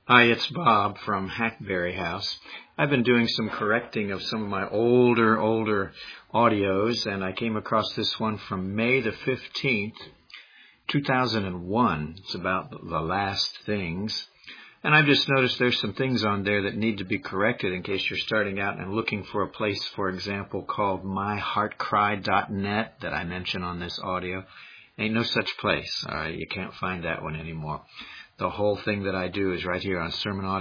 Hi, it's Bob from Hackberry House. I've been doing some correcting of some of my older audios, and I came across this one from May the 15th, 2001. It's about the last things. And I've just noticed there's some things on there that need to be corrected in case you're starting out and looking for a place, for example, called myheartcry.net that I mention on this audio. Ain't no such place. You can't find that one anymore. The whole thing that I do is right here on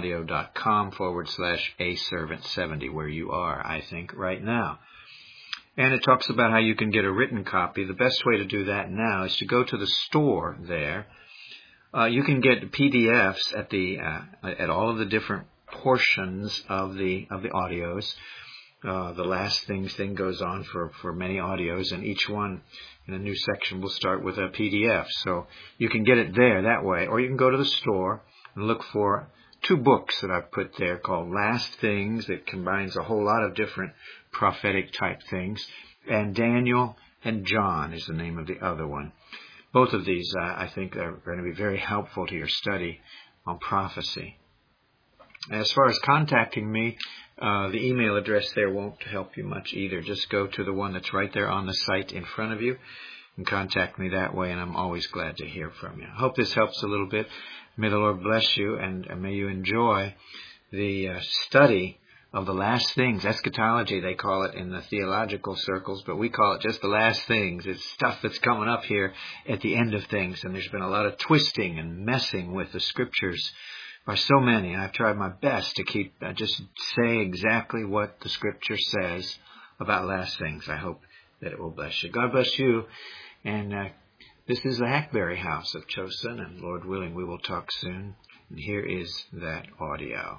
sermonaudio.com/aservant70, where you are, I think, right now. And it talks about how you can get a written copy. The best way to do that now is to go to the store there. You can get PDFs at all of the different portions of the audios. The last things thing goes on for many audios, and each one in a new section will start with a PDF. So you can get it there that way, or you can go to the store and look for two books that I've put there called Last Things, that combines a whole lot of different prophetic type things, and Daniel and John is the name of the other one. Both of these, I think, are going to be very helpful to your study on prophecy. As far as contacting me, the email address there won't help you much either. Just go to the one that's right there on the site in front of you and contact me that way, and I'm always glad to hear from you. I hope this helps a little bit. May the Lord bless you, and may you enjoy the study of the last things. Eschatology, they call it in the theological circles, but we call it just the last things. It's stuff that's coming up here at the end of things, and there's been a lot of twisting and messing with the scriptures by so many. I've tried my best to keep just say exactly what the scripture says about last things. I hope that it will bless you. God bless you. And this is the Hackberry House of Chosin, and Lord willing, we will talk soon. And here is that audio.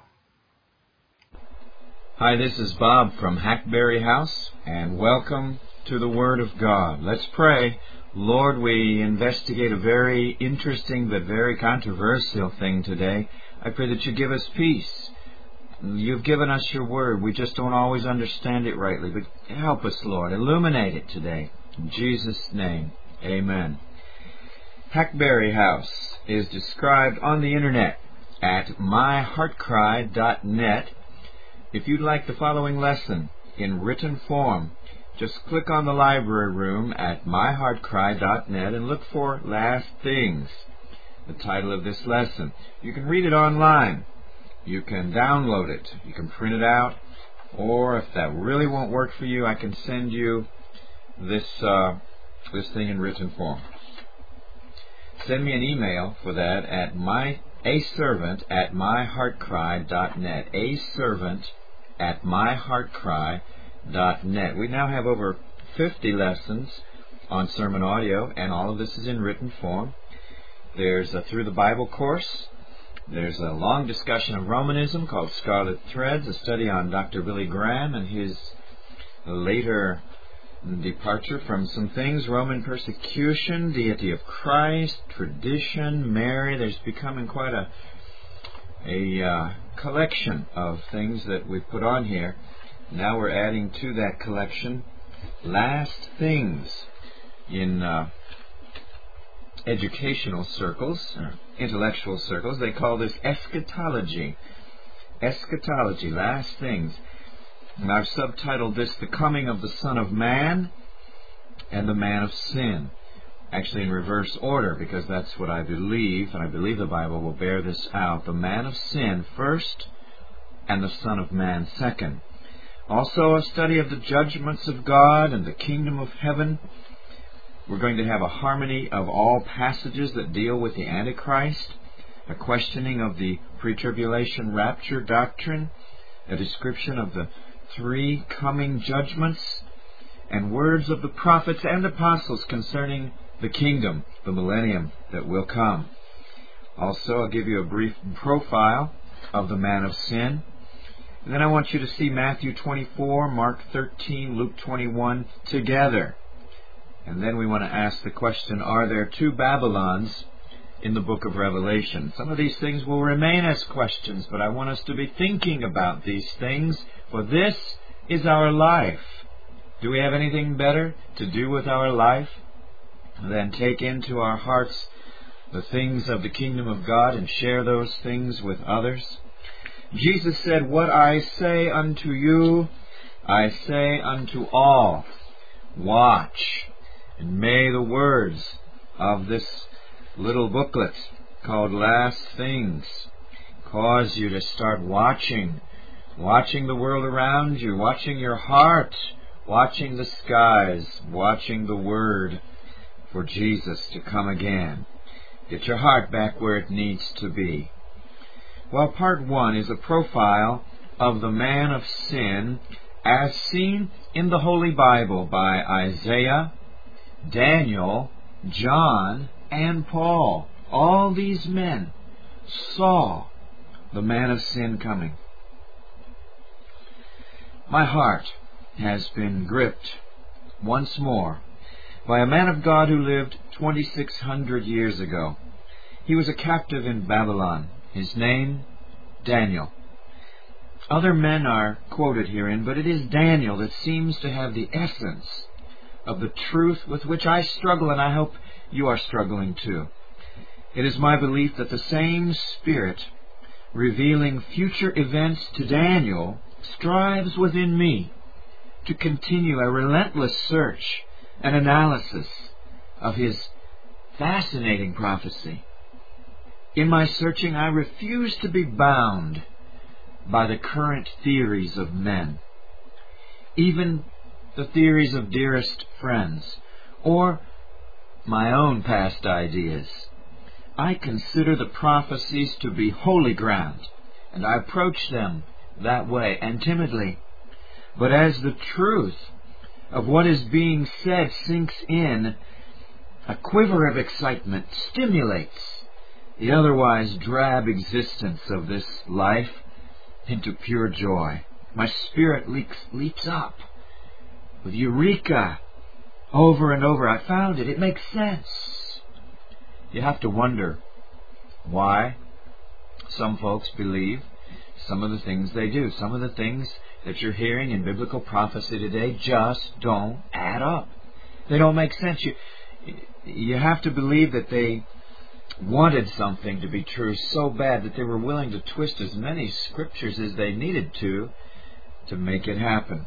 Hi, this is Bob from Hackberry House, and welcome to the Word of God. Let's pray. Lord, we investigate a very interesting but very controversial thing today. I pray that you give us peace. You've given us your Word. We just don't always understand it rightly, but help us, Lord. Illuminate it today. In Jesus' name, amen. Hackberry House is described on the Internet at myheartcry.net. If you'd like the following lesson in written form, just click on the library room at myheartcry.net and look for Last Things, the title of this lesson. You can read it online. You can download it. You can print it out. Or if that really won't work for you, I can send you this thing in written form. Send me an email for that at aservant@myheartcry.net. aservant@myheartcry.net. We now have over 50 lessons on sermon audio, and all of this is in written form. There's a Through the Bible course. There's a long discussion of Romanism called Scarlet Threads, a study on Dr. Billy Graham and his later departure from some things: Roman persecution, deity of Christ, tradition, Mary. There's becoming quite a collection of things that we've put on here. Now we're adding to that collection Last Things. In educational circles, or intellectual circles, they call this eschatology. Eschatology, Last Things. And I've subtitled this The Coming of the Son of Man and the Man of Sin. Actually in reverse order, because that's what I believe, and I believe the Bible will bear this out. The Man of Sin first, and the Son of Man second. Also a study of the judgments of God and the kingdom of heaven. We're going to have a harmony of all passages that deal with the Antichrist, a questioning of the pre-tribulation rapture doctrine, a description of the three coming judgments, and words of the prophets and apostles concerning the kingdom, the millennium that will come. Also, I'll give you a brief profile of the Man of Sin. And then I want you to see Matthew 24, Mark 13, Luke 21 together. And then we want to ask the question, are there two Babylons in the book of Revelation? Some of these things will remain as questions, but I want us to be thinking about these things, for this is our life. Do we have anything better to do with our life than take into our hearts the things of the kingdom of God and share those things with others. Jesus said, "What I say unto you, I say unto all, watch." And may the words of this little booklet called Last Things cause you to start watching the world around you, watching your heart, watching the skies, watching the Word for Jesus to come again. Get your heart back where it needs to be. Well, part 1 is a profile of the man of sin as seen in the Holy Bible by Isaiah, Daniel, John, and Paul. All these men saw the man of sin coming. My heart has been gripped once more by a man of God who lived 2,600 years ago. He was a captive in Babylon. His name, Daniel. Other men are quoted herein, but it is Daniel that seems to have the essence of the truth with which I struggle, and I hope you are struggling too. It is my belief that the same Spirit revealing future events to Daniel strives within me to continue a relentless search and analysis of his fascinating prophecy. In my searching, I refuse to be bound by the current theories of men, even the theories of dearest friends, or my own past ideas. I consider the prophecies to be holy ground, and I approach them that way and timidly. But as the truth of what is being said sinks in, a quiver of excitement stimulates the otherwise drab existence of this life into pure joy. My spirit leaps up with eureka over and over. I found it. It makes sense. You have to wonder why some folks believe some of the things they do. Some of the things that you're hearing in biblical prophecy today just don't add up. They don't make sense. You have to believe that they wanted something to be true so bad that they were willing to twist as many scriptures as they needed to make it happen.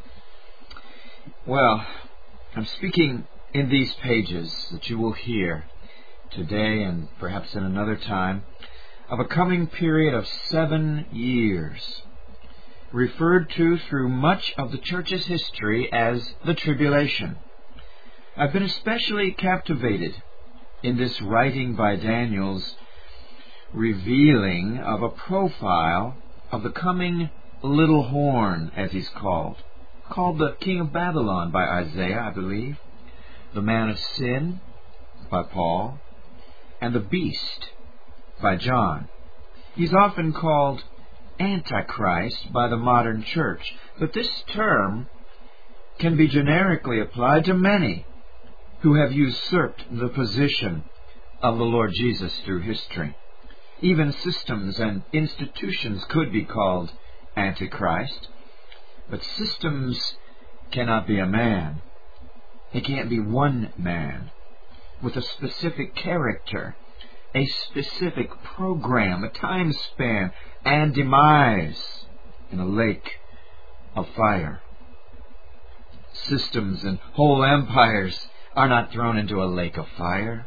Well, I'm speaking in these pages that you will hear today and perhaps in another time of a coming period of 7 years, referred to through much of the church's history as the tribulation. I've been especially captivated in this writing by Daniel's revealing of a profile of the coming little horn, as he's called the king of Babylon by Isaiah, I believe, the man of sin by Paul, and the beast by John. He's often called Antichrist by the modern church, but this term can be generically applied to many who have usurped the position of the Lord Jesus through history. Even systems and institutions could be called Antichrist, but systems cannot be a man. It can't be one man with a specific character, a specific program, a time span, and demise in a lake of fire. Systems and whole empires are not thrown into a lake of fire.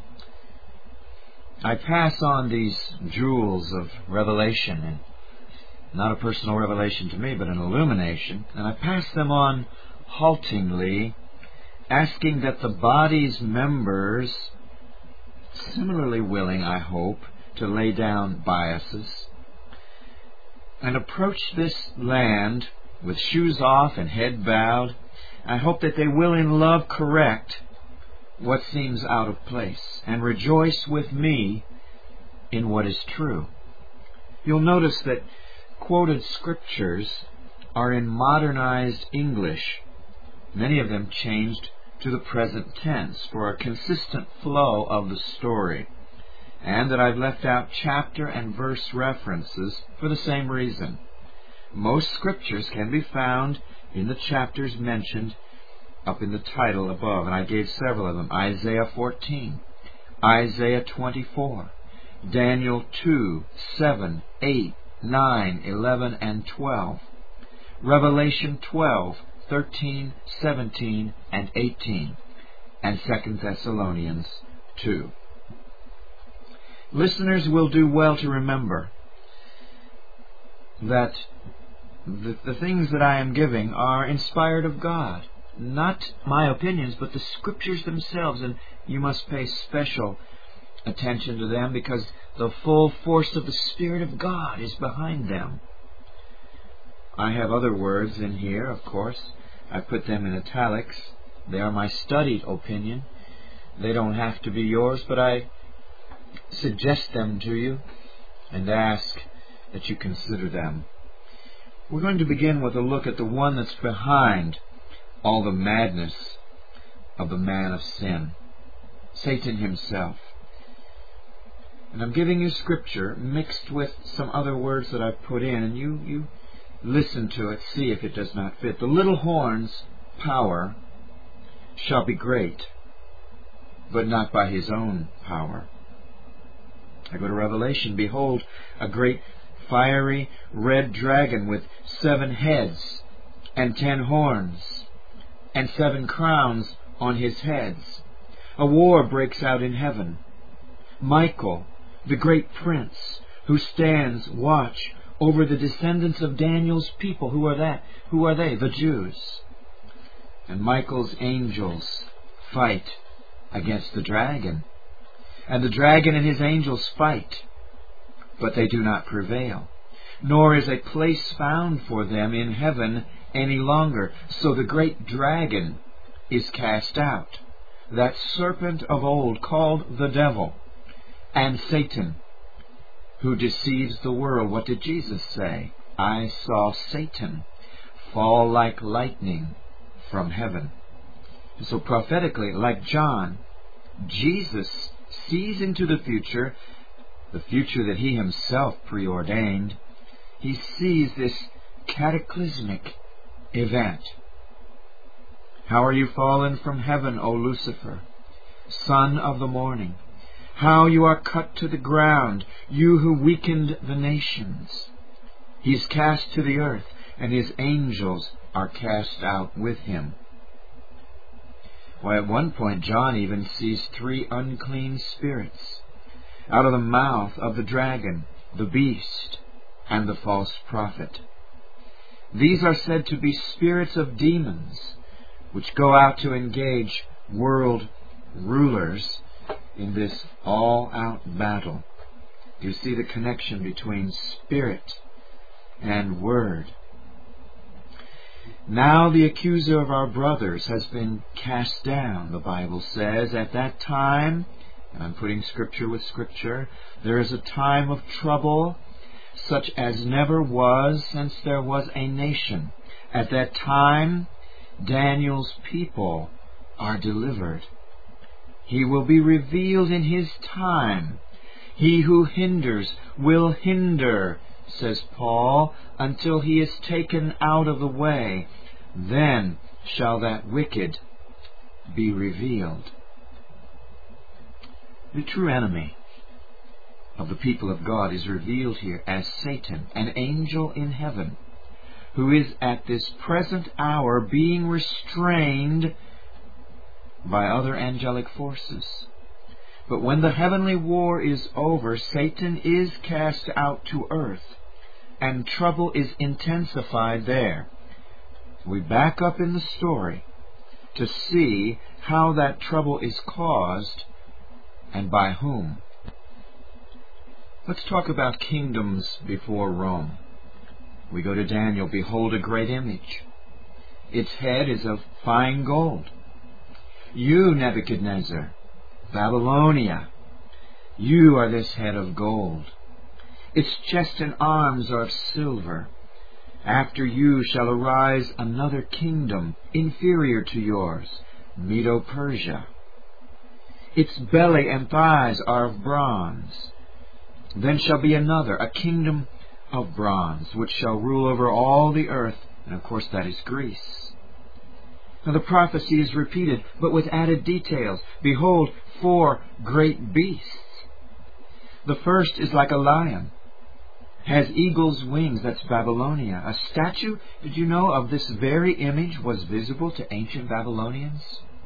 I pass on these jewels of revelation, and not a personal revelation to me, but an illumination, and I pass them on haltingly, asking that the body's members, similarly willing, I hope, to lay down biases and approach this land with shoes off and head bowed. I hope that they will in love correct what seems out of place and rejoice with me in what is true. You'll notice that quoted scriptures are in modernized English, many of them changed to the present tense for a consistent flow of the story, and that I've left out chapter and verse references for the same reason. Most scriptures can be found in the chapters mentioned up in the title above, and I gave several of them. Isaiah 14, Isaiah 24, Daniel 2, 7, 8, 9, 11, and 12, Revelation 12, 13, 17, and 18, and 2 Thessalonians 2. Listeners will do well to remember that the things that I am giving are inspired of God. Not my opinions, but the Scriptures themselves, and you must pay special attention to them because the full force of the Spirit of God is behind them. I have other words in here, of course. I put them in italics. They are my studied opinion. They don't have to be yours, but I suggest them to you and ask that you consider them. We're going to begin with a look at the one that's behind all the madness of the man of sin, Satan himself. And I'm giving you Scripture mixed with some other words that I've put in, and you listen to it, see if it does not fit. The little horn's power shall be great, but not by his own power. I go to Revelation. Behold, a great fiery red dragon with 7 heads and 10 horns and 7 crowns on his heads. A war breaks out in heaven. Michael, the great prince, who stands watch over the descendants of Daniel's people. Who are that? Who are they? The Jews. And Michael's angels fight against the dragon. And the dragon and his angels fight, but they do not prevail. Nor is a place found for them in heaven any longer. So the great dragon is cast out, that serpent of old called the devil and Satan, who deceives the world. What did Jesus say? I saw Satan fall like lightning from heaven. So prophetically, like John, Jesus sees into the future that he himself preordained. He sees this cataclysmic event. How are you fallen from heaven, O Lucifer, son of the morning? How you are cut to the ground, you who weakened the nations. He is cast to the earth, and his angels are cast out with him. Why, at one point John even sees 3 unclean spirits out of the mouth of the dragon, the beast, and the false prophet. These are said to be spirits of demons, which go out to engage world rulers in this all-out battle. You see the connection between spirit and word. Now the accuser of our brothers has been cast down, the Bible says. At that time, and I'm putting Scripture with Scripture, there is a time of trouble such as never was since there was a nation. At that time, Daniel's people are delivered. He will be revealed in his time. He who hinders will hinder, says Paul, until he is taken out of the way. Then shall that wicked be revealed. The true enemy of the people of God is revealed here as Satan, an angel in heaven, who is at this present hour being restrained by other angelic forces. But when the heavenly war is over, Satan is cast out to earth, and trouble is intensified there. We back up in the story to see how that trouble is caused and by whom. Let's talk about kingdoms before Rome. We go to Daniel. Behold, a great image. Its head is of fine gold. You, Nebuchadnezzar, Babylonia, you are this head of gold. Its chest and arms are of silver. After you shall arise another kingdom inferior to yours, Medo-Persia. Its belly and thighs are of bronze. Then shall be another, a kingdom of bronze, which shall rule over all the earth. And of course that is Greece. Now the prophecy is repeated, but with added details. Behold, 4 great beasts. The first is like a lion, has eagle's wings. That's Babylonia. A statue, did you know, of this very image was visible to ancient Babylonians?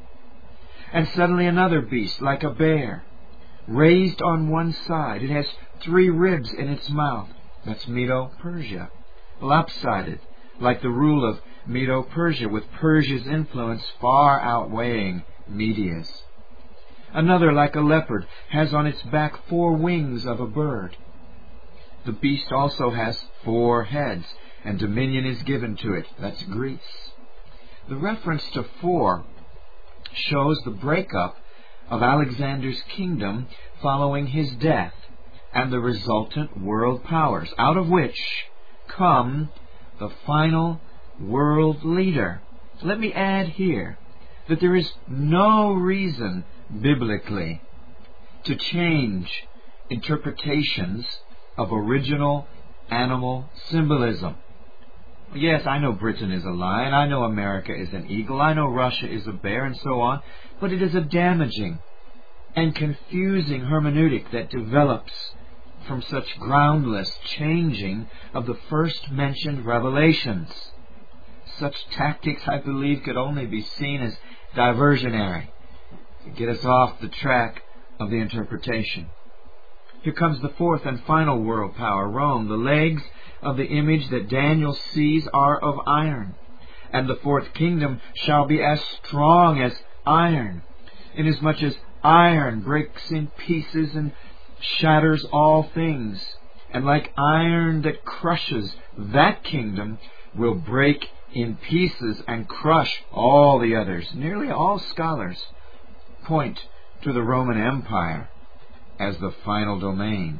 And suddenly another beast, like a bear, raised on one side. It has 3 ribs in its mouth. That's Medo-Persia. Lopsided, like the rule of Medo-Persia, with Persia's influence far outweighing Media's. Another, like a leopard, has on its back 4 wings of a bird. The beast also has 4 heads, and dominion is given to it. That's Greece. The reference to 4 shows the breakup of Alexander's kingdom following his death, and the resultant world powers, out of which come the final world leader. Let me add here that there is no reason biblically to change interpretations of original animal symbolism. Yes, I know Britain is a lion, I know America is an eagle, I know Russia is a bear, and so on, but it is a damaging and confusing hermeneutic that develops from such groundless changing of the first mentioned revelations. Such tactics, I believe, could only be seen as diversionary, to get us off the track of the interpretation. Here comes the 4th and final world power, Rome. The legs of the image that Daniel sees are of iron, and the 4th kingdom shall be as strong as iron, inasmuch as iron breaks in pieces and shatters all things, and like iron that crushes, that kingdom will break in pieces and crush all the others. Nearly all scholars point to the Roman Empire as the final domain.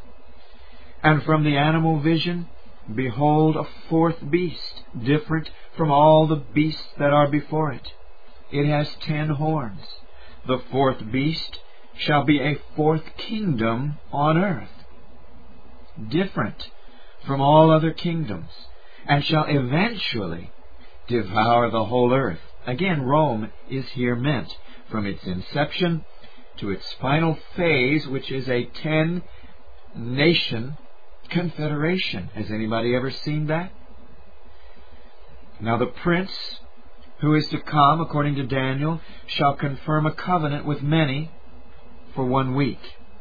And from the animal vision, behold, a 4th beast, different from all the beasts that are before it. It has 10 horns. The 4th beast shall be a 4th kingdom on earth, different from all other kingdoms, and shall eventually devour the whole earth. Again, Rome is here meant, from its inception to its final phase, which is a 10-nation confederation. Has anybody ever seen that? Now the prince who is to come, according to Daniel, shall confirm a covenant with many for 1 week.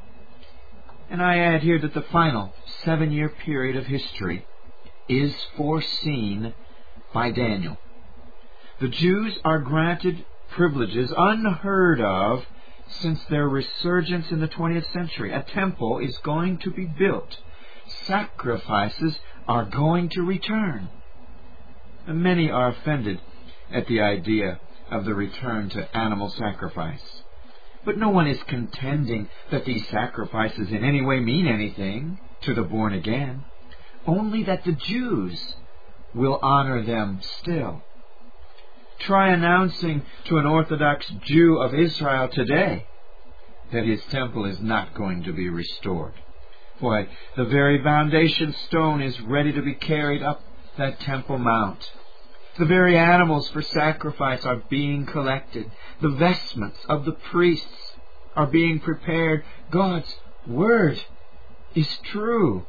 And I add here that the final 7-year period of history is foreseen by Daniel. The Jews are granted privileges unheard of since their resurgence in the 20th century. A temple is going to be built. Sacrifices are going to return. And many are offended at the idea of the return to animal sacrifice. But no one is contending that these sacrifices in any way mean anything to the born again, only that the Jews will honor them still. Try announcing to an Orthodox Jew of Israel today that his temple is not going to be restored. Why, the very foundation stone is ready to be carried up that Temple Mount. The very animals for sacrifice are being collected. The vestments of the priests are being prepared. God's Word is true.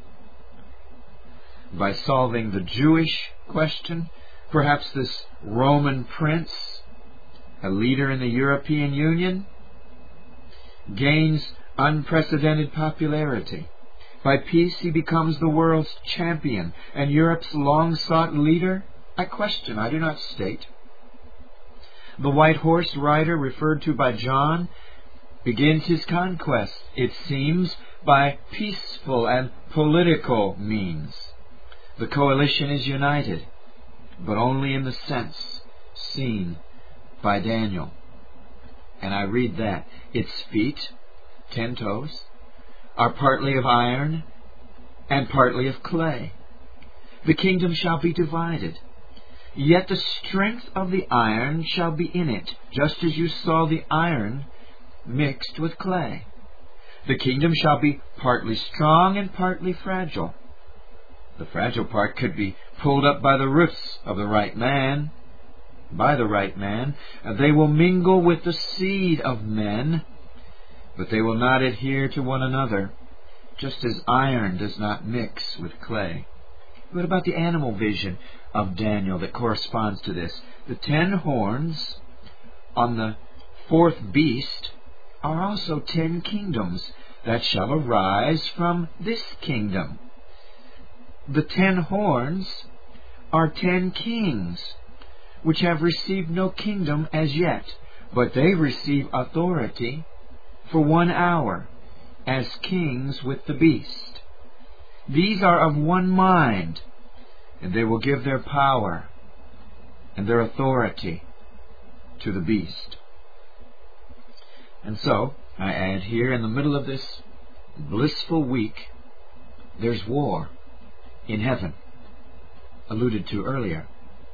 By solving the Jewish question, perhaps this Roman prince, a leader in the European Union, gains unprecedented popularity. By peace he becomes the world's champion and Europe's long-sought leader. I question, I do not state. The white horse rider referred to by John begins his conquest, it seems, by peaceful and political means. The coalition is united, but only in the sense seen by Daniel. And I read that its feet, 10 toes, are partly of iron and partly of clay. The kingdom shall be divided, yet the strength of the iron shall be in it, just as you saw the iron mixed with clay. The kingdom shall be partly strong and partly fragile. The fragile part could be pulled up by the roots of the right man. by the right man. They will mingle with the seed of men, but they will not adhere to one another, just as iron does not mix with clay. What about the animal vision of Daniel that corresponds to this? The 10 horns on the 4th beast are also 10 kingdoms that shall arise from this kingdom. The 10 horns are 10 kings, which have received no kingdom as yet, but they receive authority for 1 hour as kings with the beast. These are of one mind, and they will give their power and their authority to the beast. And so, I add here, in the middle of this blissful week, there's war in heaven, alluded to earlier.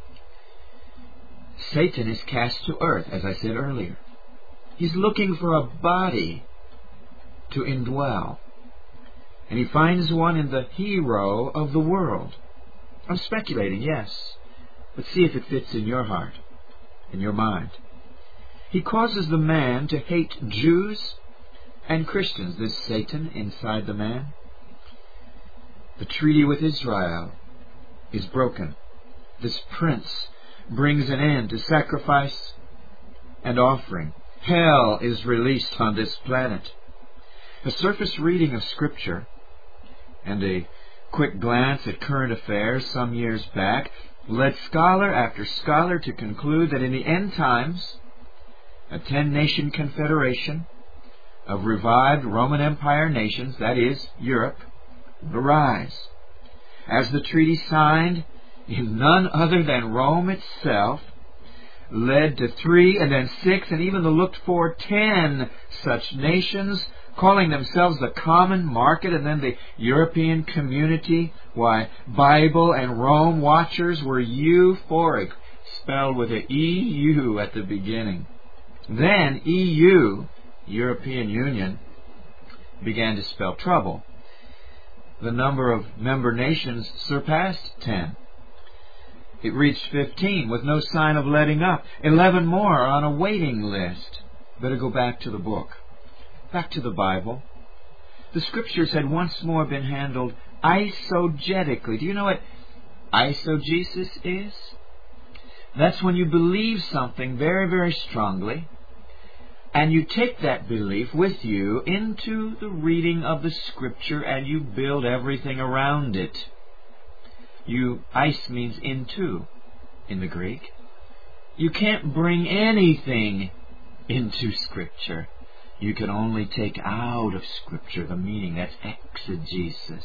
Satan is cast to earth, as I said earlier. He's looking for a body to indwell, and he finds one in the hero of the world. I'm speculating, yes, but see if it fits in your heart, in your mind. He causes the man to hate Jews and Christians, this Satan inside the man. The treaty with Israel is broken. This prince brings an end to sacrifice and offering. Hell is released on this planet. A surface reading of Scripture and a quick glance at current affairs some years back led scholar after scholar to conclude that in the end times, a 10-nation confederation of revived Roman Empire nations, that is, Europe, would arise. As the treaty signed in none other than Rome itself led to 3 and then 6 and even the looked-for 10 such nations calling themselves the common market, and then the European community. Why, Bible and Rome watchers were euphoric, spelled with an EU at the beginning. Then EU, European Union, began to spell trouble. The number of member nations surpassed 10. It reached 15 with no sign of letting up. 11 more are on a waiting list. Better go back to the book. Back to the Bible. The Scriptures had once more been handled eisegetically. Do you know what eisegesis is? That's when you believe something very, very strongly, and you take that belief with you into the reading of the Scripture, and you build everything around it. Eis means into in the Greek. You can't bring anything into Scripture. You can only take out of Scripture the meaning. That's exegesis.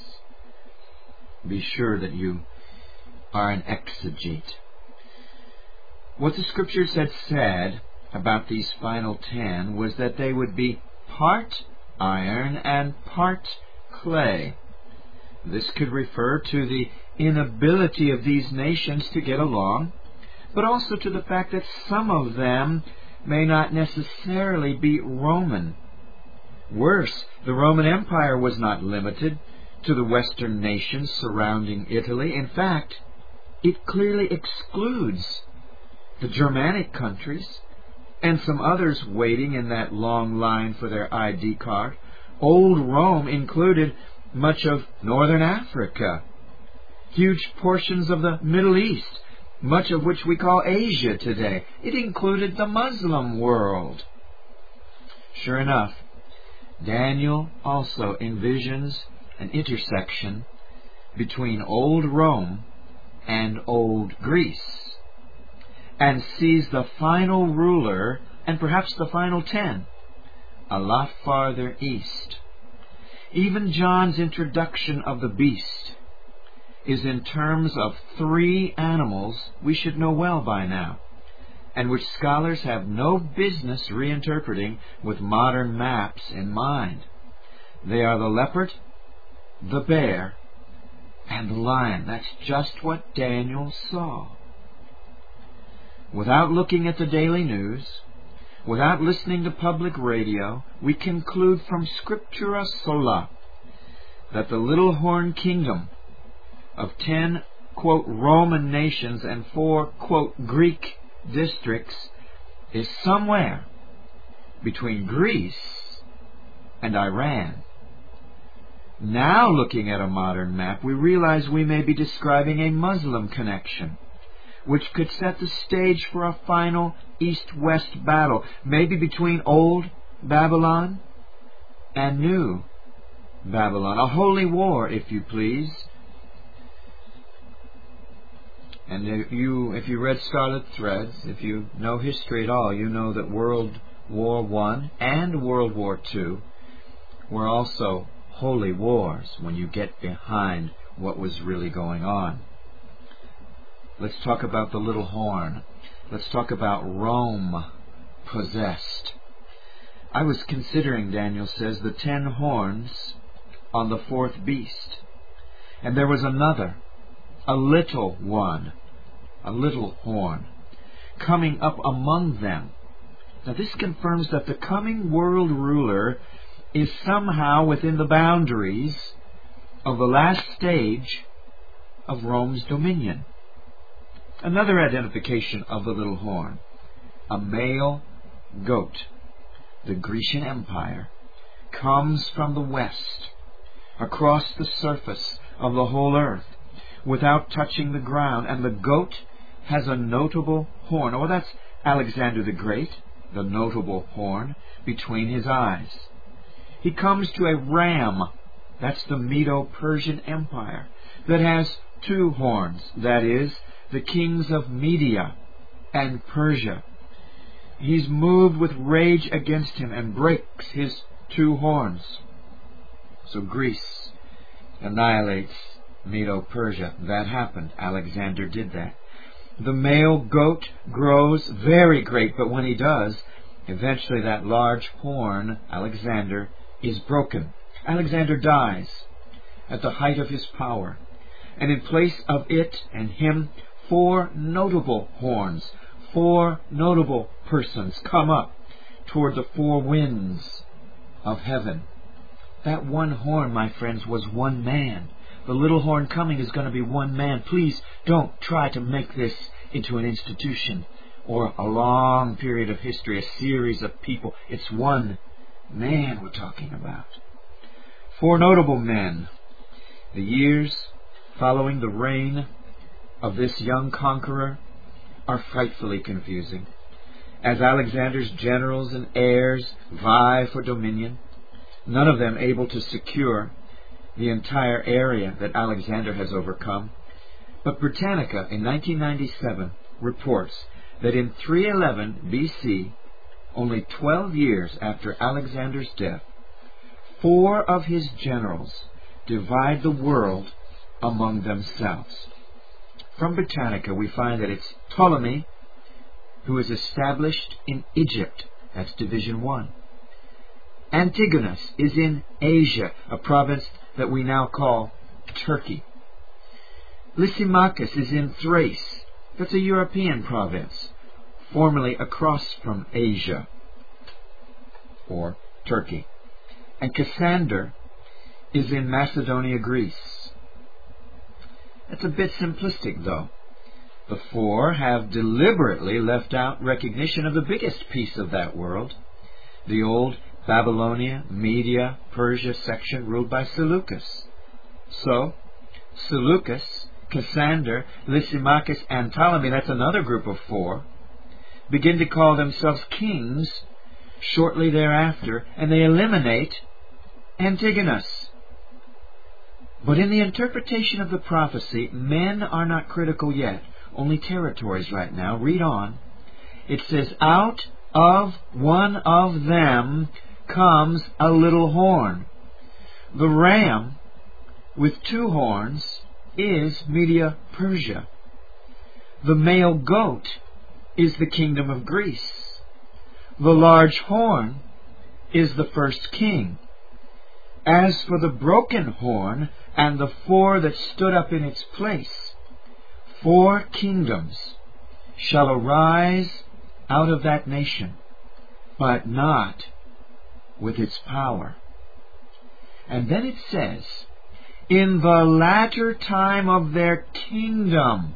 Be sure that you are an exegete. What the Scriptures had said about these final 10 was that they would be part iron and part clay. This could refer to the inability of these nations to get along, but also to the fact that some of them may not necessarily be Roman. Worse, the Roman Empire was not limited to the Western nations surrounding Italy. In fact, it clearly excludes the Germanic countries and some others waiting in that long line for their ID card. Old Rome included much of northern Africa, huge portions of the Middle East, much of which we call Asia today. It included the Muslim world. Sure enough, Daniel also envisions an intersection between old Rome and old Greece, and sees the final ruler, and perhaps the final 10, a lot farther east. Even John's introduction of the beast is in terms of 3 animals we should know well by now, and which scholars have no business reinterpreting with modern maps in mind. They are the leopard, the bear, and the lion. That's just what Daniel saw. Without looking at the daily news, without listening to public radio, we conclude from Scriptura sola that the little horn kingdom of 10, quote, Roman nations and 4, quote, Greek districts is somewhere between Greece and Iran. Now, looking at a modern map, we realize we may be describing a Muslim connection, which could set the stage for a final east-west battle, maybe between Old Babylon and New Babylon. A holy war, if you please. And if you read Scarlet Threads, if you know history at all, you know that World War I and World War II were also holy wars when you get behind what was really going on. Let's talk about the little horn. Let's talk about Rome possessed. I was considering, Daniel says, the 10 horns on the 4th beast. And there was another, a little one, a little horn, coming up among them. Now this confirms that the coming world ruler is somehow within the boundaries of the last stage of Rome's dominion. Another identification of the little horn, a male goat. The Grecian Empire comes from the west, across the surface of the whole earth, without touching the ground, and the goat has a notable horn. Oh, that's Alexander the Great, the notable horn between his eyes. He comes to a ram, that's the Medo-Persian Empire, that has 2 horns, that is, the kings of Media and Persia. He's moved with rage against him and breaks his 2 horns. So Greece annihilates Medo-Persia. That happened. Alexander did that. The male goat grows very great, but when he does, eventually that large horn, Alexander, is broken. Alexander dies at the height of his power. And in place of it and him, 4 notable horns, 4 notable persons come up toward the 4 winds of heaven. That one horn, my friends, was one man. The little horn coming is going to be one man. Please don't try to make this into an institution or a long period of history, a series of people. It's one man we're talking about. 4 notable men. The years following the reign of this young conqueror are frightfully confusing. As Alexander's generals and heirs vie for dominion, none of them able to secure the entire area that Alexander has overcome. But Britannica in 1997 reports that in 311 BC, only 12 years after Alexander's death, 4 of his generals divide the world among themselves. From Britannica we find that it's Ptolemy who is established in Egypt. That's Division 1. Antigonus is in Asia, a province that we now call Turkey. Lysimachus is in Thrace. That's a European province, formerly across from Asia, or Turkey. And Cassander is in Macedonia, Greece. That's a bit simplistic, though. The 4 have deliberately left out recognition of the biggest piece of that world, the old Babylonia, Media, Persia section ruled by Seleucus. So, Seleucus, Cassander, Lysimachus, and Ptolemy, that's another group of 4, begin to call themselves kings shortly thereafter, and they eliminate Antigonus. But in the interpretation of the prophecy, men are not critical yet, only territories right now. Read on. It says, out of one of them comes a little horn. The ram with 2 horns is Media Persia. The male goat is the kingdom of Greece. The large horn is the first king. As for the broken horn and the 4 that stood up in its place, 4 kingdoms shall arise out of that nation, but not with its power. And then it says, in the latter time of their kingdom,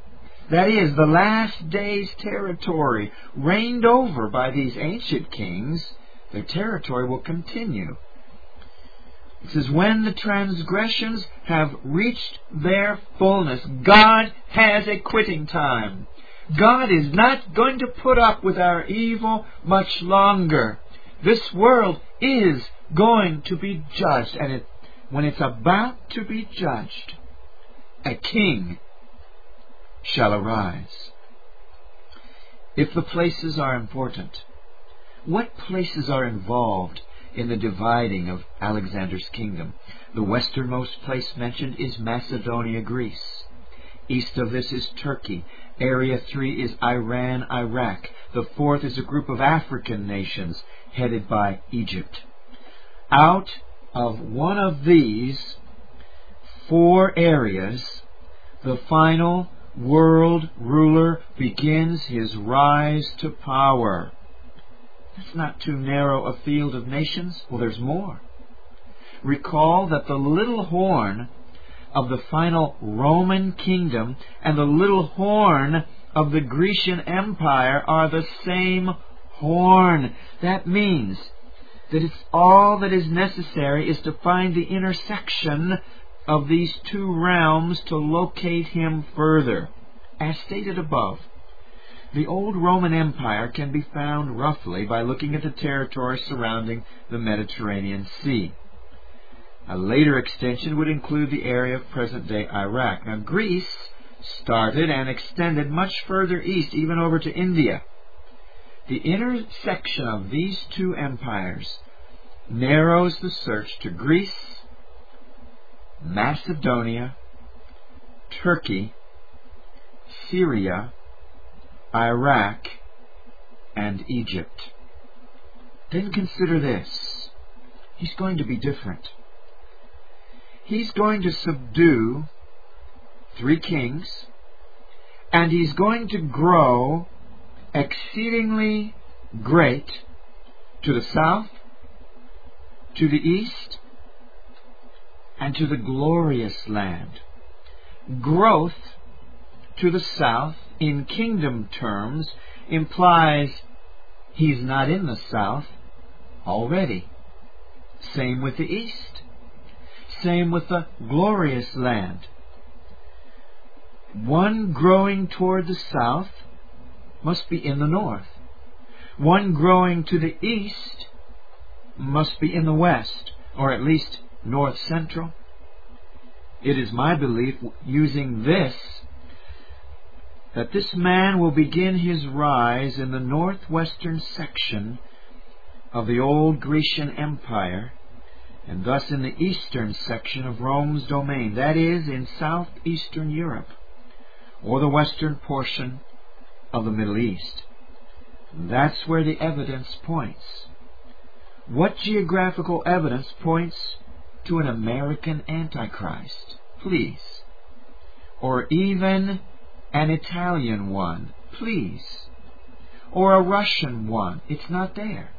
that is, the last days territory, reigned over by these ancient kings, their territory will continue. It says, when the transgressions have reached their fullness, God has a quitting time. God is not going to put up with our evil much longer. This world is going to be judged, and when it's about to be judged, a king shall arise. If the places are important, what places are involved in the dividing of Alexander's kingdom? The westernmost place mentioned is Macedonia, Greece. East of this is Turkey. Area 3 is Iran, Iraq. The fourth is a group of African nations headed by Egypt. Out of one of these 4 areas, the final world ruler begins his rise to power. That's not too narrow a field of nations. Well, there's more. Recall that the little horn of the final Roman kingdom and the little horn of the Grecian Empire are the same horn. That means that it's all that is necessary is to find the intersection of these 2 realms to locate him further. As stated above, the old Roman Empire can be found roughly by looking at the territory surrounding the Mediterranean Sea. A later extension would include the area of present-day Iraq. Now, Greece started and extended much further east, even over to India. The intersection of these 2 empires narrows the search to Greece, Macedonia, Turkey, Syria, Iraq, and Egypt. Then consider this. He's going to be different. He's going to subdue 3 kings, and he's going to grow exceedingly great to the south, to the east, and to the glorious land. Growth to the south, in kingdom terms, implies he's not in the south already. Same with the east. Same with the glorious land. One growing toward the south must be in the north. One growing to the east must be in the west, or at least north central. It is my belief, using this, that this man will begin his rise in the northwestern section of the old Grecian Empire, and thus in the eastern section of Rome's domain, that is, in southeastern Europe, or the western portion of the Middle East. That's where the evidence points. What geographical evidence points to an American Antichrist? Please. Or even an Italian one? Please. Or a Russian one? It's not there.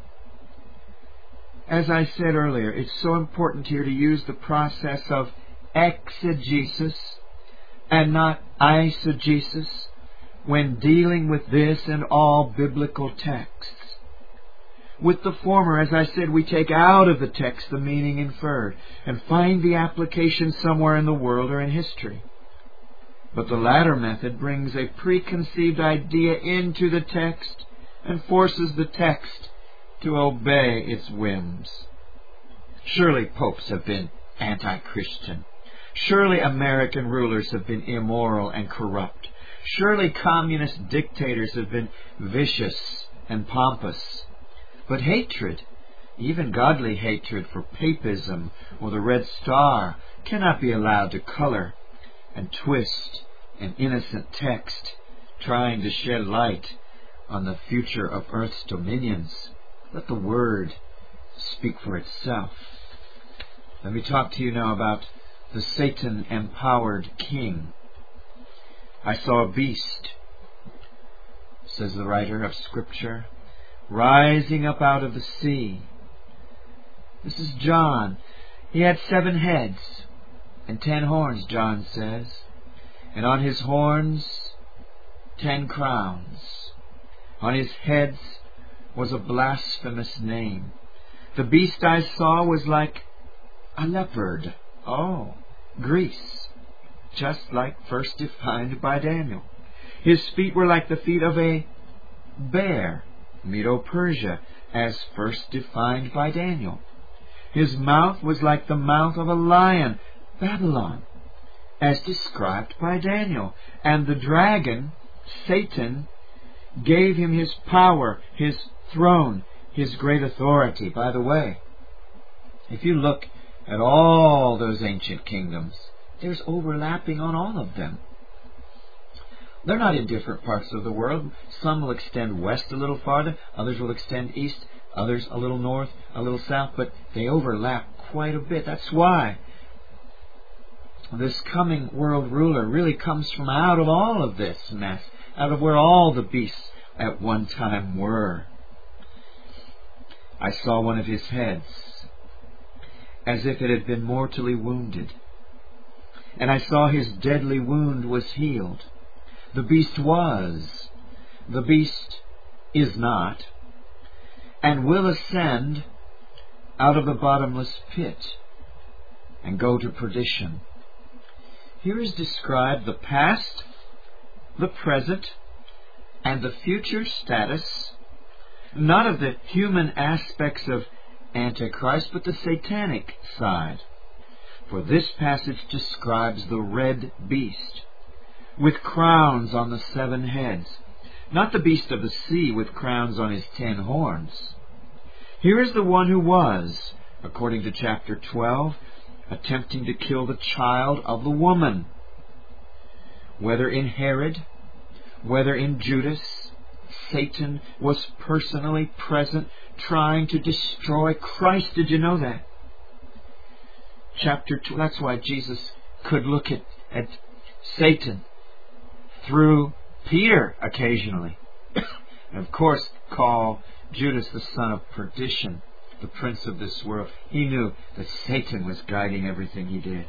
As I said earlier, it's so important here to use the process of exegesis and not eisegesis when dealing with this and all biblical texts. With the former, as I said, we take out of the text the meaning inferred and find the application somewhere in the world or in history. But the latter method brings a preconceived idea into the text and forces the text to obey its whims. Surely popes have been anti-Christian. Surely American rulers have been immoral and corrupt. Surely communist dictators have been vicious and pompous. But hatred, even godly hatred for papism or the Red Star, cannot be allowed to color and twist an innocent text trying to shed light on the future of earth's dominions. Let the Word speak for itself. Let me talk to you now about the Satan-empowered king. I saw a beast, says the writer of Scripture, rising up out of the sea. This is John. He had 7 heads and 10 horns, John says. And on his horns 10 crowns. On his heads was a blasphemous name. The beast I saw was like a leopard. Oh, Greece, just like first defined by Daniel. His feet were like the feet of a bear, Medo-Persia, as first defined by Daniel. His mouth was like the mouth of a lion, Babylon, as described by Daniel. And the dragon, Satan, gave him his power, his throne, his great authority. By the way, if you look at all those ancient kingdoms, there's overlapping on all of them. They're not in different parts of the world. Some will extend west a little farther, others will extend east, others a little north, a little south, but they overlap quite a bit. That's why this coming world ruler really comes from out of all of this mess, out of where all the beasts at one time were. I saw one of his heads as if it had been mortally wounded, and I saw his deadly wound was healed. The beast was, the beast is not, and will ascend out of the bottomless pit and go to perdition. Here is described the past, the present, and the future status, not of the human aspects of Antichrist, but the satanic side. For this passage describes the red beast, with crowns on the 7 heads, not the beast of the sea with crowns on his 10 horns. Here is the one who was, according to chapter 12, attempting to kill the child of the woman. Whether in Herod, whether in Judas, Satan was personally present trying to destroy Christ. Did you know that? Chapter 2, that's why Jesus could look at Satan through Peter occasionally. And of course call Judas the son of perdition, the prince of this world. He knew that Satan was guiding everything he did.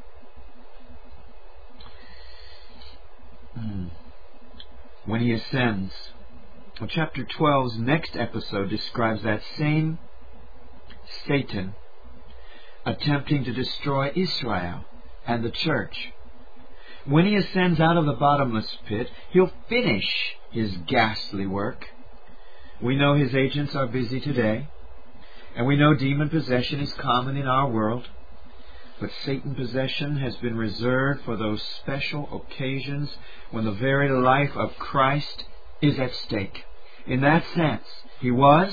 When he ascends, well, chapter 12's next episode describes that same Satan attempting to destroy Israel and the church. When he ascends out of the bottomless pit, he'll finish his ghastly work. We know his agents are busy today, and we know demon possession is common in our world. But Satan possession has been reserved for those special occasions when the very life of Christ is at stake. In that sense, he was,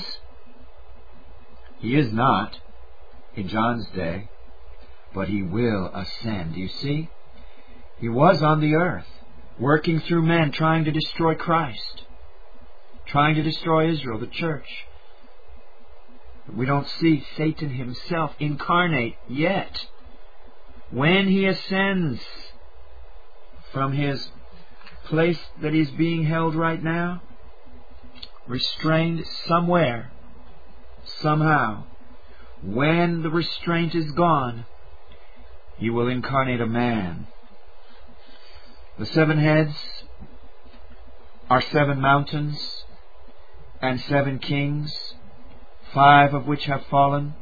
he is not, in John's day, but he will ascend. You see? He was on the earth, working through men, trying to destroy Christ, trying to destroy Israel, the church. But we don't see Satan himself incarnate yet. When he ascends from his place that he's being held right now, restrained somewhere, somehow, when the restraint is gone, he will incarnate a man. The 7 heads are 7 mountains and 7 kings, 5 of which have fallen.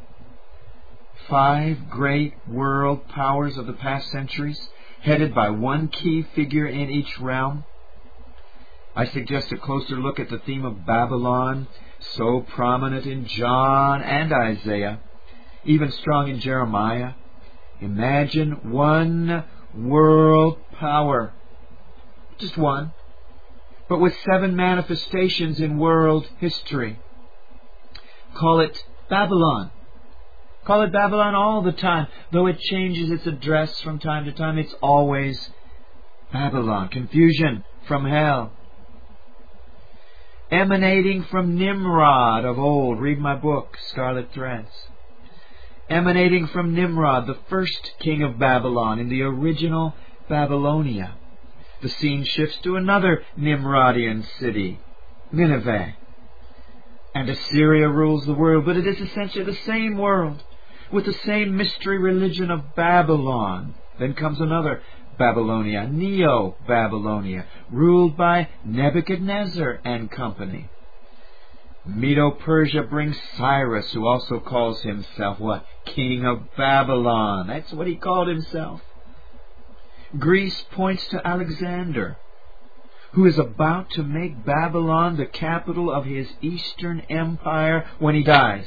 5 great world powers of the past centuries, headed by one key figure in each realm. I suggest a closer look at the theme of Babylon, so prominent in John and Isaiah, even strong in Jeremiah. Imagine one world power, just one, but with 7 manifestations in world history. Call it Babylon. Call it Babylon all the time. Though it changes its address from time to time, it's always Babylon. Confusion from hell. Emanating from Nimrod of old. Read my book, Scarlet Threads. Emanating from Nimrod, the first king of Babylon in the original Babylonia. The scene shifts to another Nimrodian city, Nineveh. And Assyria rules the world, but it is essentially the same world, with the same mystery religion of Babylon. Then comes another, Babylonia, Neo-Babylonia, ruled by Nebuchadnezzar and company. Medo-Persia brings Cyrus, who also calls himself what? King of Babylon. That's what he called himself. Greece points to Alexander, who is about to make Babylon the capital of his Eastern Empire when he dies,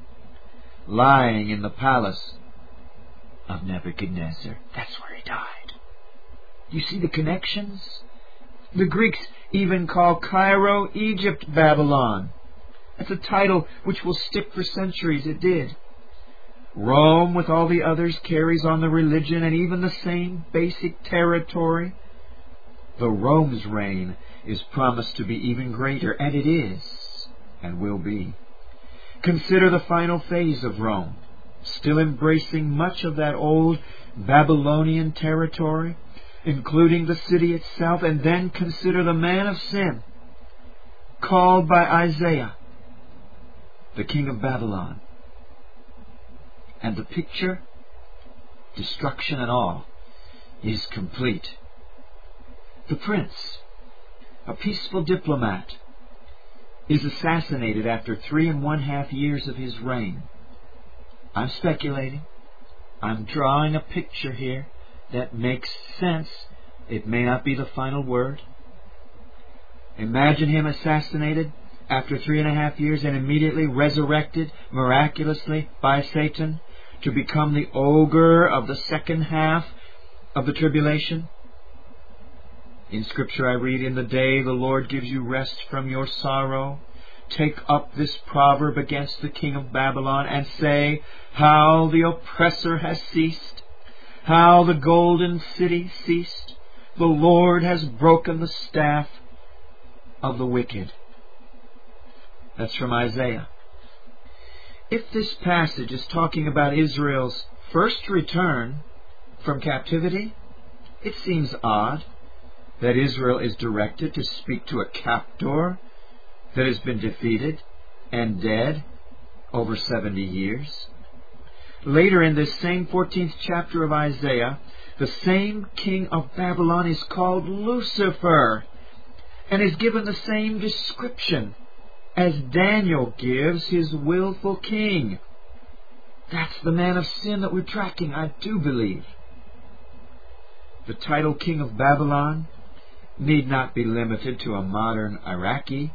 lying in the palace of Nebuchadnezzar. That's where he died. You see the connections? The Greeks even call Cairo, Egypt, Babylon. That's a title which will stick for centuries. It did. Rome, with all the others, carries on the religion and even the same basic territory. Though Rome's reign is promised to be even greater, and it is, and will be. Consider the final phase of Rome, still embracing much of that old Babylonian territory, including the city itself, and then consider the man of sin, called by Isaiah the king of Babylon. And the picture, destruction and all, is complete. The prince, a peaceful diplomat, is assassinated after 3½ years of his reign. I'm speculating. I'm drawing a picture here that makes sense. It may not be the final word. Imagine him assassinated after 3½ years and immediately resurrected miraculously by Satan to become the ogre of the second half of the tribulation. In Scripture I read, "In the day the Lord gives you rest from your sorrow, take up this proverb against the king of Babylon and say, how the oppressor has ceased, how the golden city ceased. The Lord has broken the staff of the wicked." That's from Isaiah. If this passage is talking about Israel's first return from captivity, it seems odd that Israel is directed to speak to a captor that has been defeated and dead over 70 years. Later in this same 14th chapter of Isaiah, the same king of Babylon is called Lucifer and is given the same description as Daniel gives his willful king. That's the man of sin that we're tracking, I do believe. The title King of Babylon need not be limited to a modern Iraqi.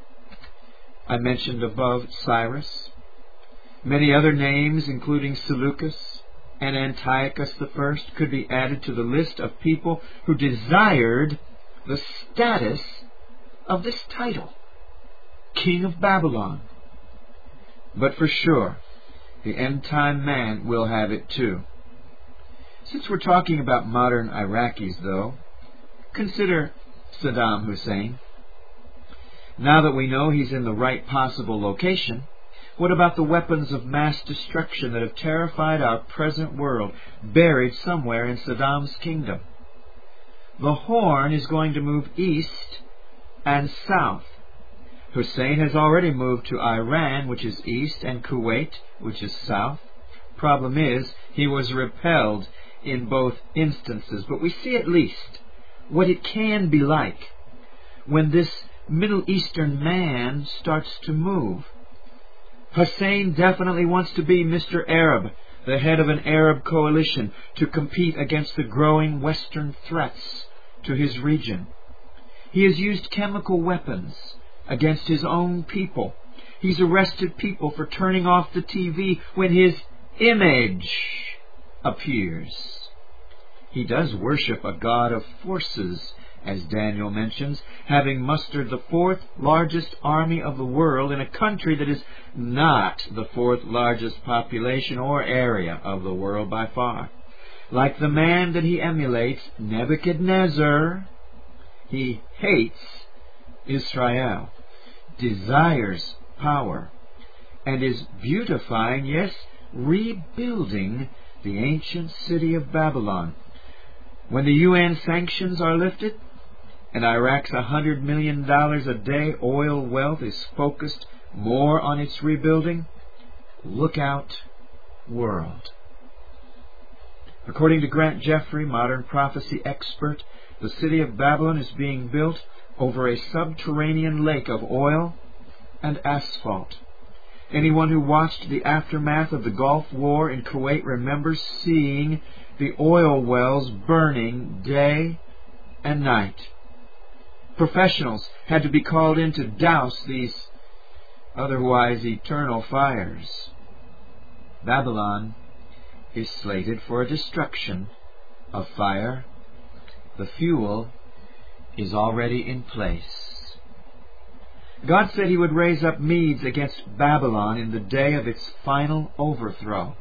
I mentioned above Cyrus. Many other names, including Seleucus and Antiochus I, could be added to the list of people who desired the status of this title, King of Babylon. But for sure, the end-time man will have it too. Since we're talking about modern Iraqis, though, consider Saddam Hussein. Now that we know he's in the right possible location, what about the weapons of mass destruction that have terrified our present world, buried somewhere in Saddam's kingdom? The horn is going to move east and south. Hussein has already moved to Iran, which is east, and Kuwait, which is south. Problem is, he was repelled in both instances. But we see at least what it can be like when this Middle Eastern man starts to move. Hussein definitely wants to be Mr. Arab, the head of an Arab coalition, to compete against the growing Western threats to his region. He has used chemical weapons against his own people. He's arrested people for turning off the TV when his image appears. He does worship a god of forces, as Daniel mentions, having mustered the 4th largest army of the world in a country that is not the 4th largest population or area of the world by far. Like the man that he emulates, Nebuchadnezzar, he hates Israel, desires power, and is beautifying, yes, rebuilding the ancient city of Babylon. When the UN sanctions are lifted, and Iraq's $100 million a day oil wealth is focused more on its rebuilding, look out, world. According to Grant Jeffrey, modern prophecy expert, the city of Babylon is being built over a subterranean lake of oil and asphalt. Anyone who watched the aftermath of the Gulf War in Kuwait remembers seeing the oil wells burning day and night. Professionals had to be called in to douse these otherwise eternal fires. Babylon is slated for a destruction of fire. The fuel is already in place. God said He would raise up Medes against Babylon in the day of its final overthrow.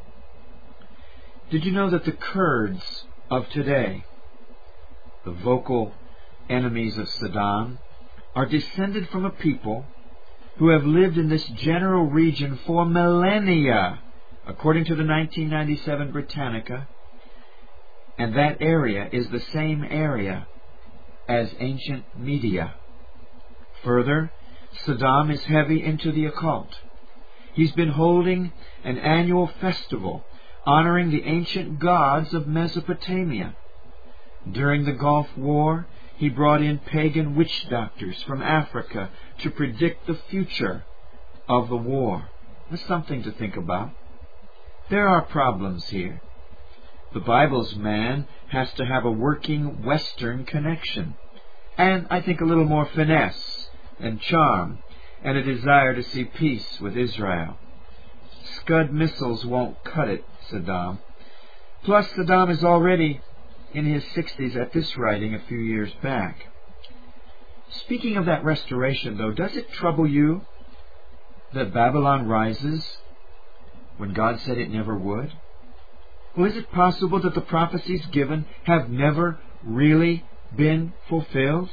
Did you know that the Kurds of today, the vocal enemies of Saddam, are descended from a people who have lived in this general region for millennia, according to the 1997 Britannica, and that area is the same area as ancient Media. Further, Saddam is heavy into the occult. He's been holding an annual festival honoring the ancient gods of Mesopotamia. During the Gulf War, he brought in pagan witch doctors from Africa to predict the future of the war. That's something to think about. There are problems here. The Bible's man has to have a working Western connection, and I think a little more finesse and charm, and a desire to see peace with Israel. Scud missiles won't cut it, Saddam. Plus, Saddam is already in his 60s at this writing a few years back. Speaking of that restoration, though, does it trouble you that Babylon rises when God said it never would? Well, is it possible that the prophecies given have never really been fulfilled?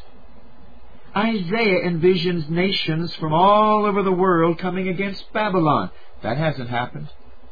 Isaiah envisions nations from all over the world coming against Babylon. That hasn't happened.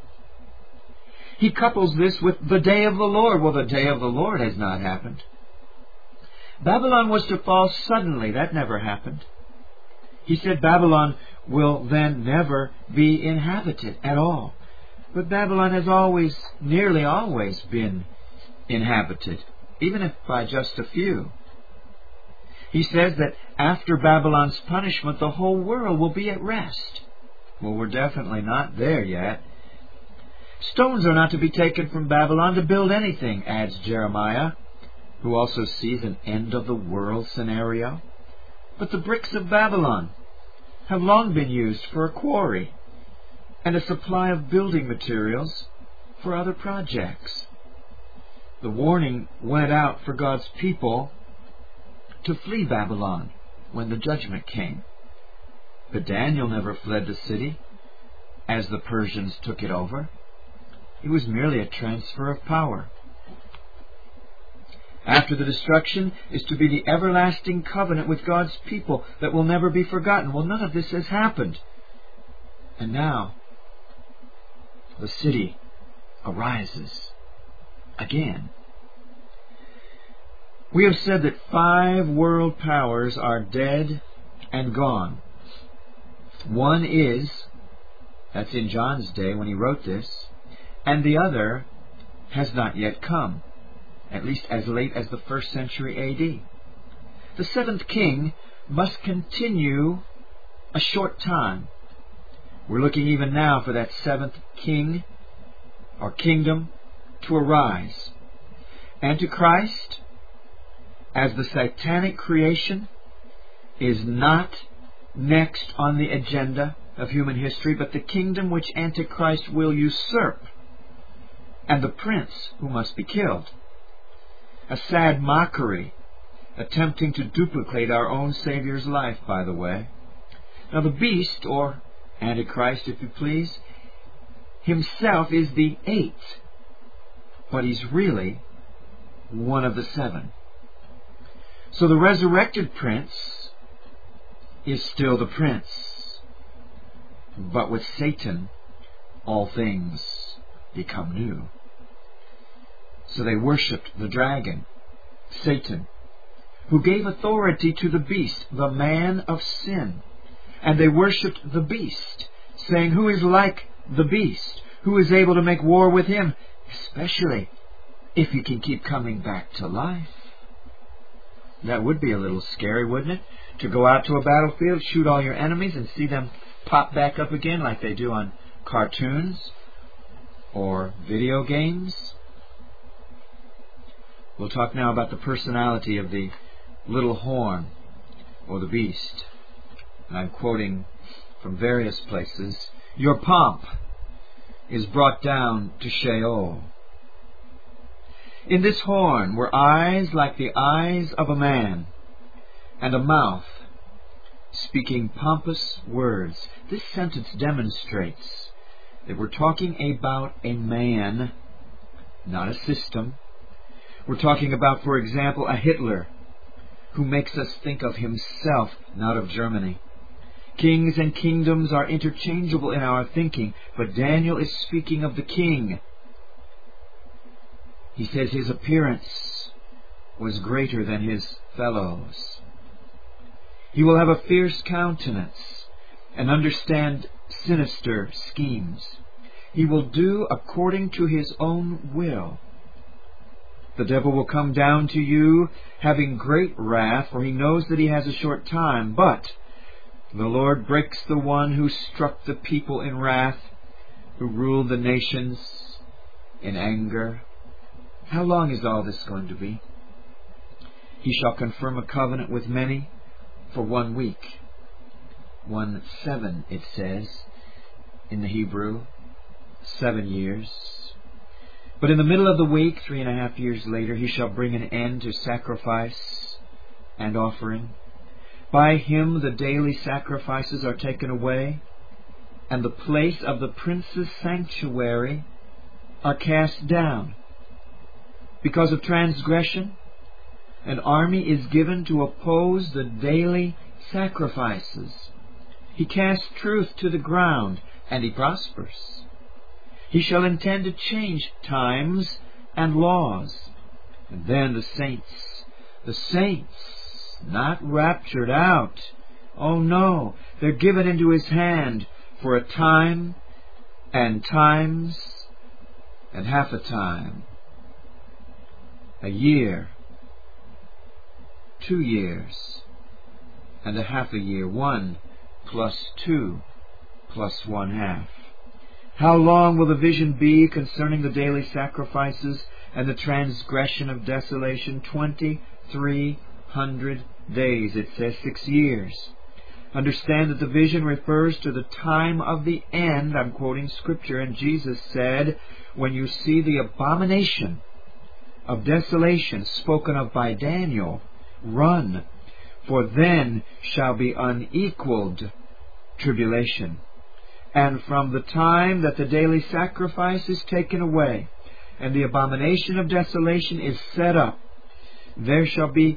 He couples this with the day of the Lord. Well, the day of the Lord has not happened. Babylon was to fall suddenly. That never happened. He said Babylon will then never be inhabited at all. But Babylon has nearly always been inhabited, even if by just a few. He says that after Babylon's punishment, the whole world will be at rest. Well, we're definitely not there yet. Stones are not to be taken from Babylon to build anything, adds Jeremiah, who also sees an end-of-the-world scenario. But the bricks of Babylon have long been used for a quarry and a supply of building materials for other projects. The warning went out for God's people to flee Babylon when the judgment came. But Daniel never fled the city as the Persians took it over. It was merely a transfer of power. After the destruction is to be the everlasting covenant with God's people that will never be forgotten. Well, none of this has happened. And now, the city arises again. We have said that 5 world powers are dead and gone. One is, that's in John's day when he wrote this, and the other has not yet come, at least as late as the 1st century A.D. The 7th king must continue a short time. We're looking even now for that 7th king or kingdom to arise. Antichrist, as the satanic creation, is not next on the agenda of human history, but the kingdom which Antichrist will usurp, and the prince who must be killed. A sad mockery, attempting to duplicate our own Savior's life, by the way. Now the beast, or Antichrist, if you please, himself is the 8th, but he's really one of the 7. So the resurrected prince is still the prince. But with Satan, all things become new. So they worshipped the dragon, Satan, who gave authority to the beast, the man of sin. And they worshipped the beast, saying, "Who is like the beast? Who is able to make war with him? Especially if he can keep coming back to life. That would be a little scary, wouldn't it? To go out to a battlefield, shoot all your enemies, and see them pop back up again like they do on cartoons or video games. We'll talk now about the personality of the little horn or the beast. And I'm quoting from various places. Your pomp is brought down to Sheol. In this horn were eyes like the eyes of a man, and a mouth speaking pompous words. This sentence demonstrates that we're talking about a man, not a system. We're talking about, for example, a Hitler who makes us think of himself, not of Germany. Kings and kingdoms are interchangeable in our thinking, but Daniel is speaking of the king. He says his appearance was greater than his fellows. He will have a fierce countenance and understand sinister schemes. He will do according to his own will. The devil will come down to you having great wrath, for he knows that he has a short time. But the Lord breaks the one who struck the people in wrath, who ruled the nations in anger. How long is all this going to be? He shall confirm a covenant with many for 1 week. 1/7, it says in the Hebrew. 7 years. But in the middle of the week, 3.5 years later, he shall bring an end to sacrifice and offering. By him the daily sacrifices are taken away, and the place of the prince's sanctuary are cast down. Because of transgression, an army is given to oppose the daily sacrifices. He casts truth to the ground, and he prospers. He shall intend to change times and laws. And then the saints, not raptured out. Oh no, they're given into his hand for a time and times and half a time. A year, 2 years, and a half a year. 1 plus 2 plus 1/2. How long will the vision be concerning the daily sacrifices and the transgression of desolation? 2,300 days. It says 6 years. Understand that the vision refers to the time of the end. I'm quoting Scripture, and Jesus said, when you see the abomination of desolation spoken of by Daniel, run, for then shall be unequaled tribulation. And from the time that the daily sacrifice is taken away, and the abomination of desolation is set up, there shall be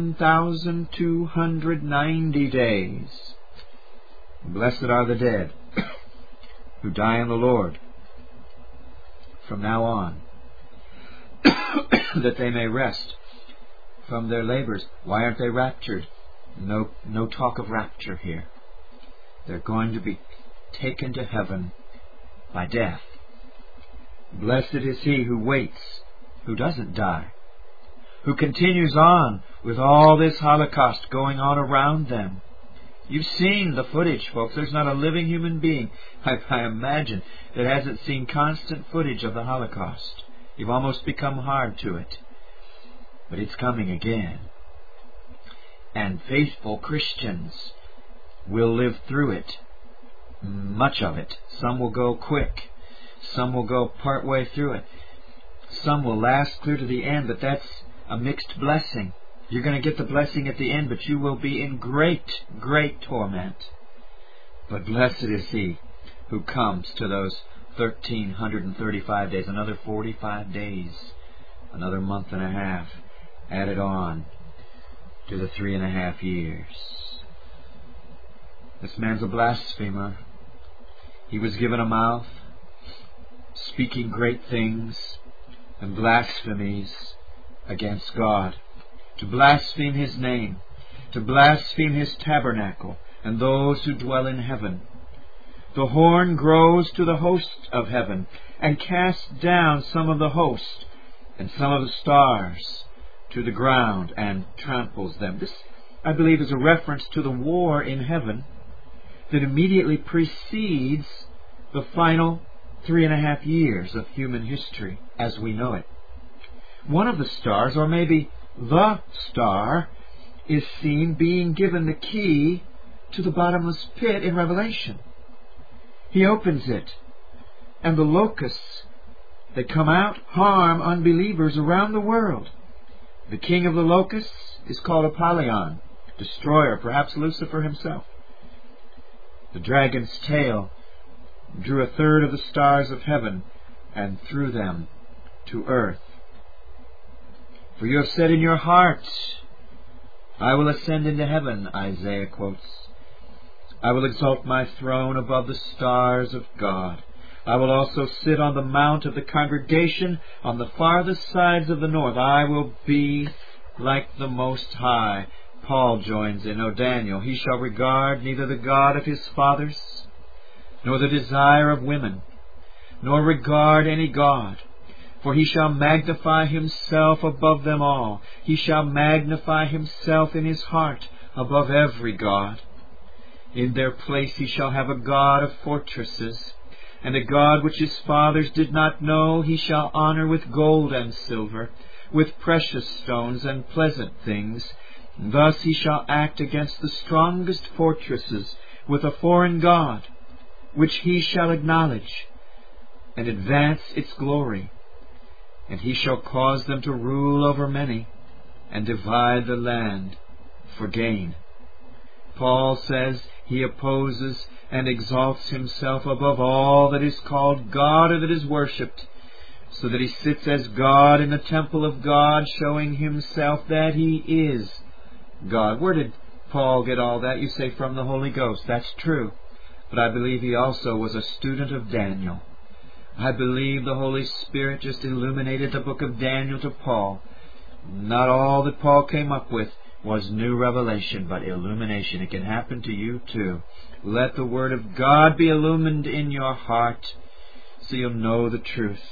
1,290 days. Blessed are the dead who die in the Lord from now on, that they may rest from their labors. Why aren't they raptured? No talk of rapture here. They're going to be taken to heaven by death. Blessed is he who waits, who doesn't die, who continues on with all this Holocaust going on around them. You've seen the footage, folks. There's not a living human being, I imagine, that hasn't seen constant footage of the Holocaust. You've almost become hard to it. But it's coming again. And faithful Christians will live through it. Much of it. Some will go quick. Some will go part way through it. Some will last clear to the end, but that's a mixed blessing. You're going to get the blessing at the end, but you will be in great, great torment. But blessed is he who comes to those 1,335 days, another 45 days, another month and a half, added on to the 3.5 years. This man's a blasphemer. He was given a mouth, speaking great things and blasphemies against God, to blaspheme his name, to blaspheme his tabernacle and those who dwell in heaven. The horn grows to the host of heaven and casts down some of the host and some of the stars to the ground and tramples them. This, I believe, is a reference to the war in heaven that immediately precedes the final 3.5 years of human history as we know it. One of the stars, or maybe the star, is seen being given the key to the bottomless pit in Revelation. He opens it, and the locusts that come out harm unbelievers around the world. The king of the locusts is called Apollyon, destroyer, perhaps Lucifer himself. The dragon's tail drew 1/3 of the stars of heaven and threw them to earth. For you have said in your heart, I will ascend into heaven, Isaiah quotes. I will exalt my throne above the stars of God. I will also sit on the mount of the congregation on the farthest sides of the north. I will be like the Most High. Paul joins in, O Daniel, he shall regard neither the God of his fathers, nor the desire of women, nor regard any God. For he shall magnify himself above them all. He shall magnify himself in his heart above every god. In their place he shall have a god of fortresses, and a god which his fathers did not know he shall honor with gold and silver, with precious stones and pleasant things. Thus he shall act against the strongest fortresses with a foreign god, which he shall acknowledge, and advance its glory. And he shall cause them to rule over many, and divide the land for gain. Paul says he opposes and exalts himself above all that is called God or that is worshipped, so that he sits as God in the temple of God, showing himself that he is God. Where did Paul get all that? You say from the Holy Ghost. That's true. But I believe he also was a student of Daniel. I believe the Holy Spirit just illuminated the book of Daniel to Paul. Not all that Paul came up with was new revelation, but illumination. It can happen to you too. Let the Word of God be illumined in your heart so you'll know the truth.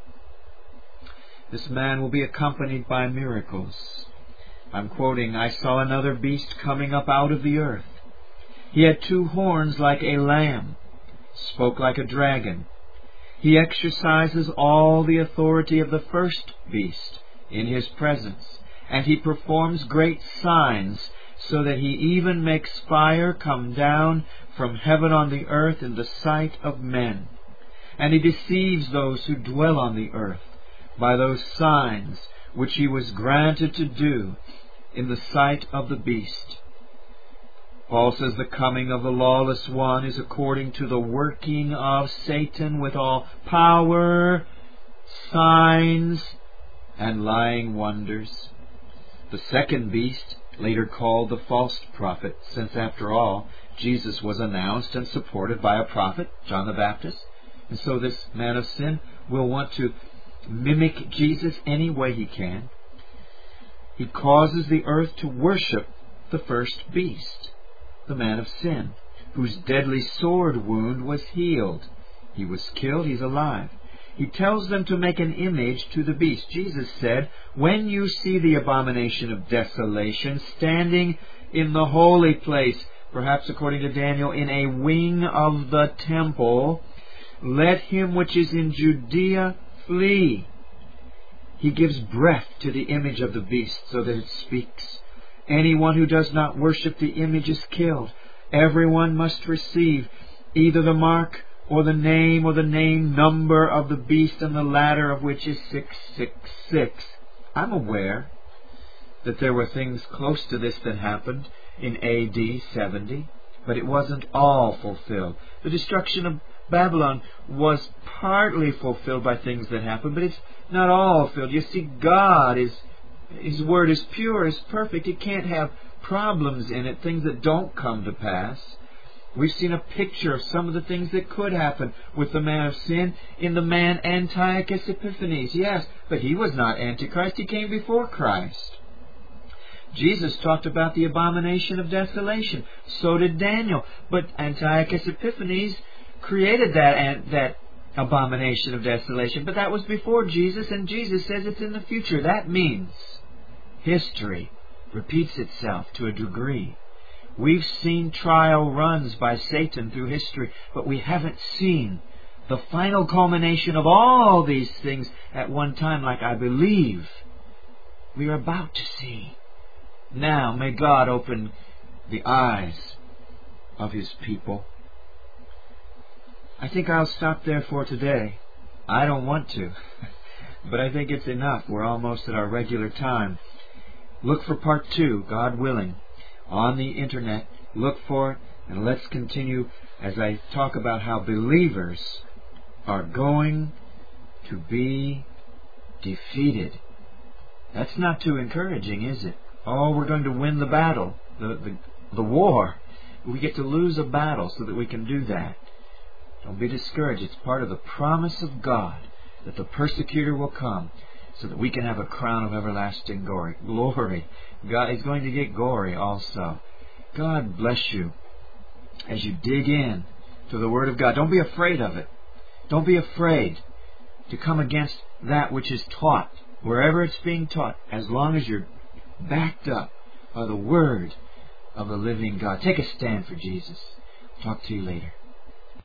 This man will be accompanied by miracles. I'm quoting, I saw another beast coming up out of the earth. He had 2 horns like a lamb, spoke like a dragon. He exercises all the authority of the first beast in his presence, and he performs great signs, so that he even makes fire come down from heaven on the earth in the sight of men. And he deceives those who dwell on the earth by those signs which he was granted to do in the sight of the beast. Paul says the coming of the lawless one is according to the working of Satan with all power, signs, and lying wonders. The second beast, later called the false prophet, since after all, Jesus was announced and supported by a prophet, John the Baptist. And so this man of sin will want to mimic Jesus any way he can. He causes the earth to worship the first beast, the man of sin, whose deadly sword wound was healed. He was killed, he's alive. He tells them to make an image to the beast. Jesus said, when you see the abomination of desolation standing in the holy place, perhaps according to Daniel, in a wing of the temple, let him which is in Judea flee. He gives breath to the image of the beast so that it speaks. Anyone who does not worship the image is killed. Everyone must receive either the mark or the name number of the beast, and the ladder of which is 666. I'm aware that there were things close to this that happened in AD 70, but it wasn't all fulfilled. The destruction of Babylon was partly fulfilled by things that happened, but it's not all fulfilled. You see, God His Word is pure, is perfect. It can't have problems in it, things that don't come to pass. We've seen a picture of some of the things that could happen with the man of sin in the man Antiochus Epiphanes. Yes, but he was not Antichrist. He came before Christ. Jesus talked about the abomination of desolation. So did Daniel. But Antiochus Epiphanes created that abomination of desolation. But that was before Jesus, and Jesus says it's in the future. That means history repeats itself to a degree. We've seen trial runs by Satan through history, but we haven't seen the final culmination of all these things at one time, like I believe we are about to see. Now, may God open the eyes of His people. I think I'll stop there for today. I don't want to, but I think it's enough. We're almost at our regular time. Look for part 2, God willing, on the internet. Look for it, and let's continue as I talk about how believers are going to be defeated. That's not too encouraging, is it? Oh, we're going to win the battle, the war. We get to lose a battle so that we can do that. Don't be discouraged. It's part of the promise of God that the persecutor will come so that we can have a crown of everlasting glory. God is going to get glory also. God bless you as you dig in to the Word of God. Don't be afraid of it. Don't be afraid to come against that which is taught, wherever it's being taught, as long as you're backed up by the Word of the living God. Take a stand for Jesus. Talk to you later.